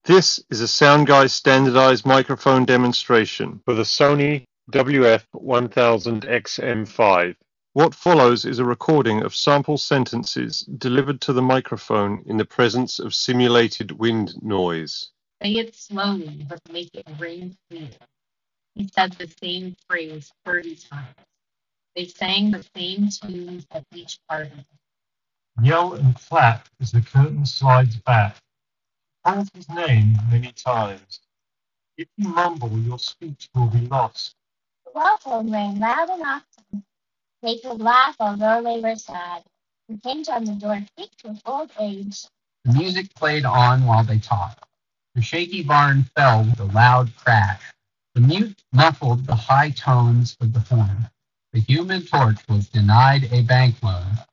This is a SoundGuy standardized microphone demonstration for the Sony WF-1000XM5. What follows is a recording of sample sentences delivered to the microphone in the presence of simulated wind noise. Say it slowly, but make it ring clear. He said the same phrase 30 times. They sang the same tunes at each party. Yell and clap as the curtain slides back. Call his name many times. If you mumble, your speech will be lost. The waffles rang loud and often. They could laugh although they were sad. The paint on the door creaked with old age. The music played on while they talked. The shaky barn fell with a loud crash. The mute muffled the high tones of the horn. The Human Torch was denied a bank loan.